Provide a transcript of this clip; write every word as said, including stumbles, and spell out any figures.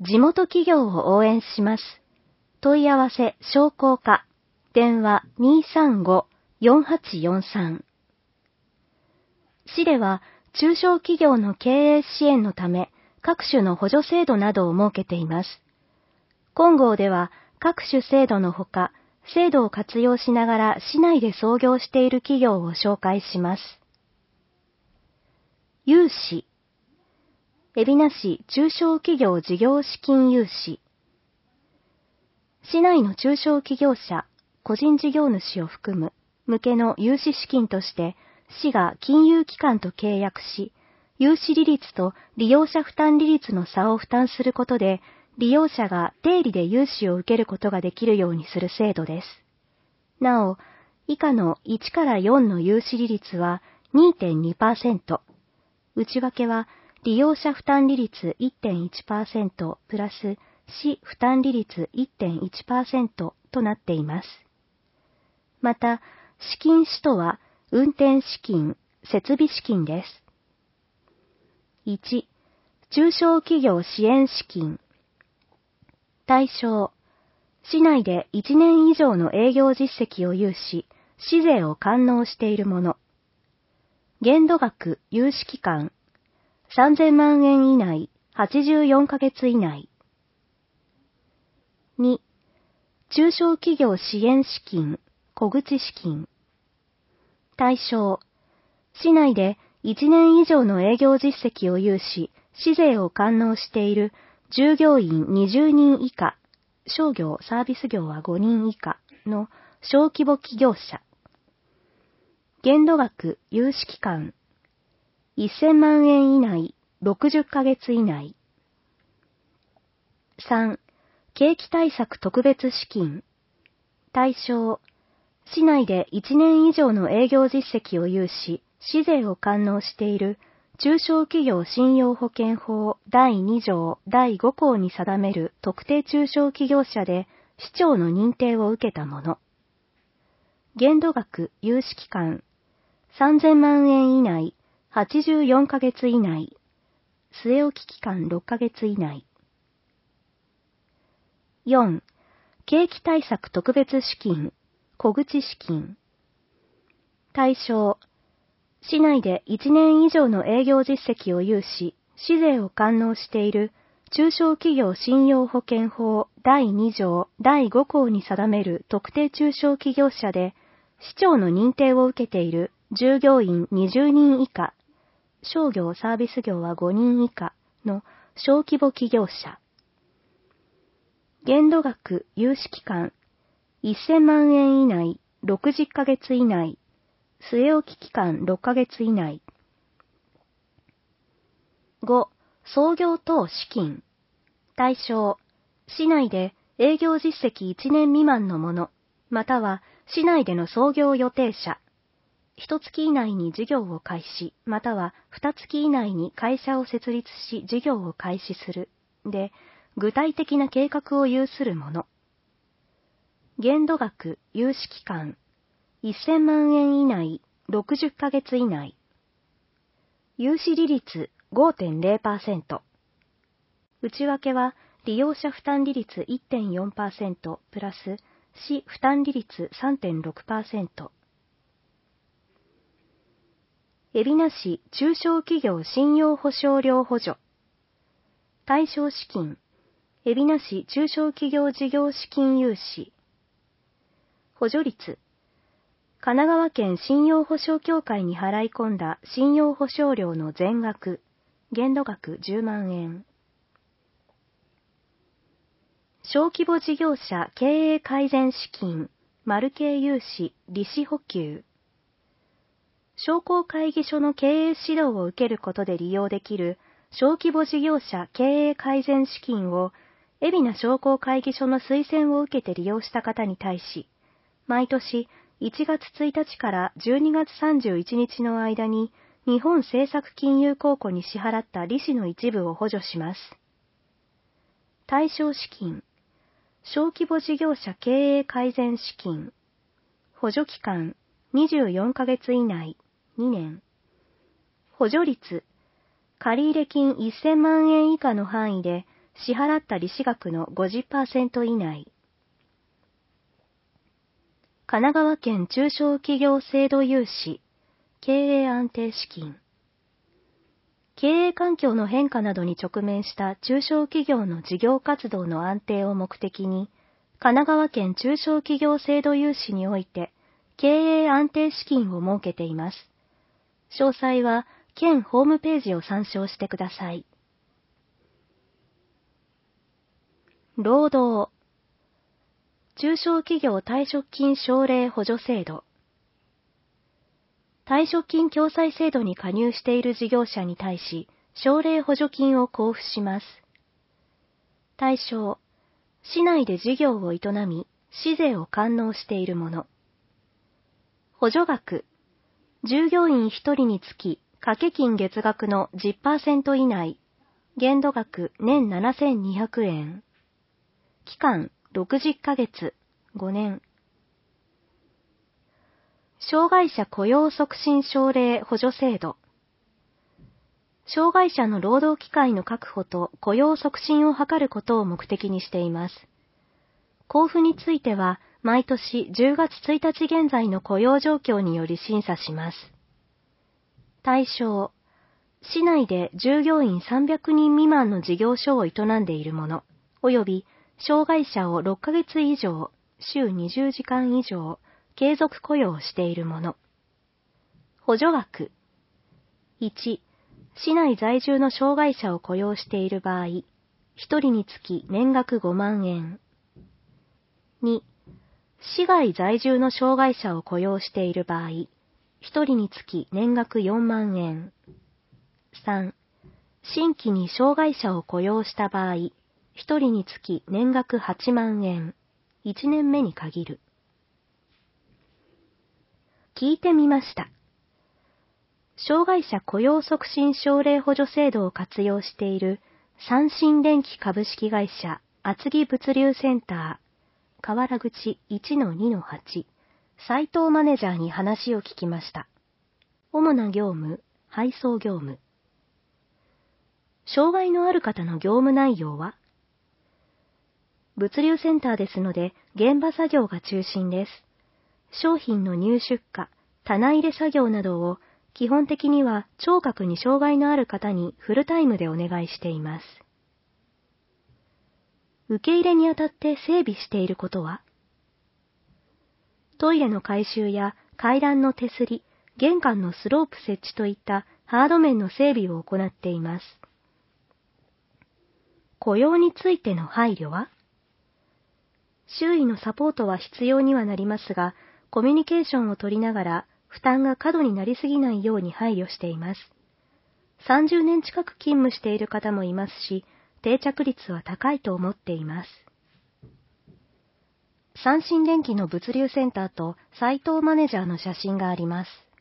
地元企業を応援します。問い合わせ商工課。電話 にーさんご よんはちよんさん。市では中小企業の経営支援のため各種の補助制度などを設けています。今号では各種制度のほか、制度を活用しながら市内で創業している企業を紹介します。融資。海老名市中小企業事業資金融資。市内の中小企業者、個人事業主を含む向けの融資資金として、市が金融機関と契約し、融資利率と利用者負担利率の差を負担することで、利用者が低利で融資を受けることができるようにする制度です。なお、以下のいちからよんの融資利率は にてんにパーセント、内訳は利用者負担利率 いってんいちパーセント プラス市負担利率 いってんいちパーセント となっています。また、資金使途は運転資金、設備資金です。いち、中小企業支援資金。対象、市内でいちねん以上の営業実績を有し、市税を完納しているもの。限度額、融資期間、さんぜんまんえん以内、はちじゅうよんかげつ以内。に、中小企業支援資金、小口資金。対象、市内でいちねん以上の営業実績を有し、市税を完納している従業員にじゅうにん以下、商業・サービス業はごにん以下の小規模企業者。限度額、融資期間、せんまんえん以内、ろくじゅっかげつ以内。さん、景気対策特別資金。対象、市内でいちねん以上の営業実績を有し、市税を完納している中小企業信用保険法だいに条だいご項に定める特定中小企業者で市長の認定を受けたもの。限度額、融資期間、さんぜんまんえん以内、はちじゅうよんかげつ以内、据え置き期間ろっかげつ以内。よん、景気対策特別資金、小口資金。対象、市内でいちねん以上の営業実績を有し、市税を完納している中小企業信用保険法だいに条だいご項に定める特定中小企業者で、市長の認定を受けている従業員にじゅうにん以下、商業・サービス業はごにん以下の小規模企業者。限度額、融資期間、せんまんえん以内、ろくじゅっかげつ以内、据え置き期間ろっかげつ以内。ご、創業等資金。対象、市内で営業実績いちねん未満のもの、または市内での創業予定者。いっかげつ以内に事業を開始、またはいっかげつ以内に会社を設立し事業を開始する。で、具体的な計画を有するもの。限度額、融資期間、せんまんえん以内、ろくじゅっかげつ以内。融資利率 ごてんれいパーセント。内訳は利用者負担利率 いってんよんパーセント プラス市負担利率 さんてんろくパーセント。海老名市中小企業信用保証料補助。対象資金、海老名市中小企業事業資金融資。補助率、神奈川県信用保証協会に払い込んだ信用保証料の全額、限度額じゅうまんえん。小規模事業者経営改善資金、マル系融資、利子補給。商工会議所の経営指導を受けることで利用できる小規模事業者経営改善資金を、海老名商工会議所の推薦を受けて利用した方に対し、毎年いちがつついたちからじゅうにがつさんじゅういちにちの間に日本政策金融公庫に支払った利子の一部を補助します。対象資金、小規模事業者経営改善資金。補助期間にじゅうよんかげつ以内、にねん。補助率、借入金せんまんえん以下の範囲で支払った利子額の ごじゅっパーセント 以内。神奈川県中小企業制度融資、経営安定資金。経営環境の変化などに直面した中小企業の事業活動の安定を目的に、神奈川県中小企業制度融資において、経営安定資金を設けています。詳細は、県ホームページを参照してください。労働。中小企業退職金奨励補助制度。退職金共済制度に加入している事業者に対し、奨励補助金を交付します。対象、市内で事業を営み、市税を完納しているもの。補助額、従業員ひとりにつき、掛け金月額の じゅっパーセント 以内、限度額年ななせんにひゃくえん。期間ろくじゅっかげつ、ごねん。障害者雇用促進奨励補助制度。障害者の労働機会の確保と雇用促進を図ることを目的にしています。交付については、毎年じゅうがつついたち現在の雇用状況により審査します。対象、市内で従業員さんびゃくにん未満の事業所を営んでいる者、及び障害者をろっかげつ以上、週にじゅうじかん以上、継続雇用している者。補助額。いち、市内在住の障害者を雇用している場合、ひとりにつき年額ごまんえん。に、市外在住の障害者を雇用している場合、ひとりにつき年額よんまんえん。さん、新規に障害者を雇用した場合、ひとりにつき年額はちまんえん。いちねんめに限る。聞いてみました。障害者雇用促進奨励補助制度を活用している三新電機株式会社厚木物流センター河原口 いちのにのはち 斉藤マネージャーに話を聞きました。主な業務、配送業務。障害のある方の業務内容は？物流センターですので現場作業が中心です。商品の入出荷、棚入れ作業などを基本的には聴覚に障害のある方にフルタイムでお願いしています。受け入れにあたって整備していることは？トイレの改修や階段の手すり、玄関のスロープ設置といったハード面の整備を行っています。雇用についての配慮は？周囲のサポートは必要にはなりますが、コミュニケーションを取りながら負担が過度になりすぎないように配慮しています。さんじゅうねん近く勤務している方もいますし、定着率は高いと思っています。三新電機の物流センターと斉藤マネージャーの写真があります。